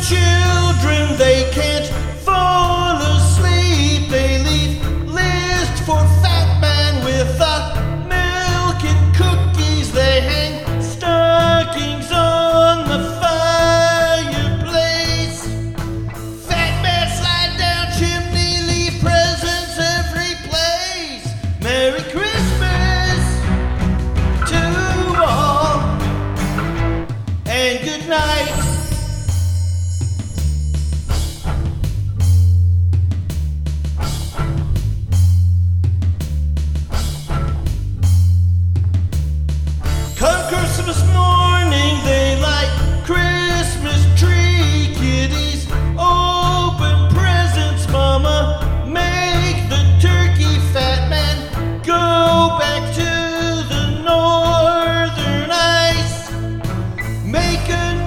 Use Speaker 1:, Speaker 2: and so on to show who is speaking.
Speaker 1: children, they can't fall asleep. They leave list for Fat Man with the milk and cookies. They hang stockings on the fireplace. Fat Man slide down chimney, leave presents every place. Merry Christmas to all, and good night. Come Christmas morning, they light Christmas tree. Kiddies open presents, Mama make the turkey. Fat Man go back to the northern ice. Make a